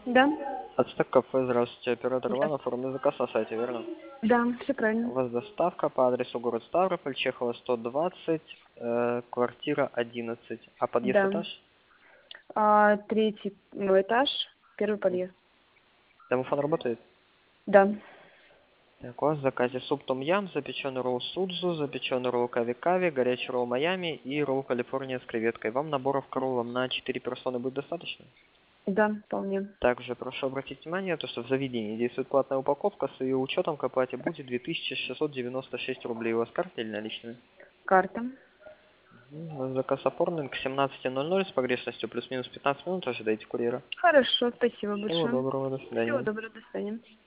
Да, Ацтек кафе, здравствуйте, оператор да, Иван, оформлен заказ на сайте, верно? да, все У правильно. вас доставка по адресу город Ставрополь, Чехова 120, квартира 11. А подъезд Да. этаж? Третий этаж, первый подъезд. Домофон работает? Да. Так, у вас в заказе суп том-ям, запеченный ролл судзу, запеченный ролл кави-кави, горячий ролл Майами и ролл Калифорния с креветкой. Вам наборов к роллам на 4 персоны будет достаточно? Да, вполне. Также прошу обратить внимание, то, что в заведении действует платная упаковка, с ее учетом к оплате будет 2696 рублей. У вас карта или наличными? Карта. Заказ оформлен к 17:00 с погрешностью плюс-минус 15 минут. Ожидайте курьера. Хорошо, спасибо Всего большое. доброго, до Всего свидания. доброго, до свидания.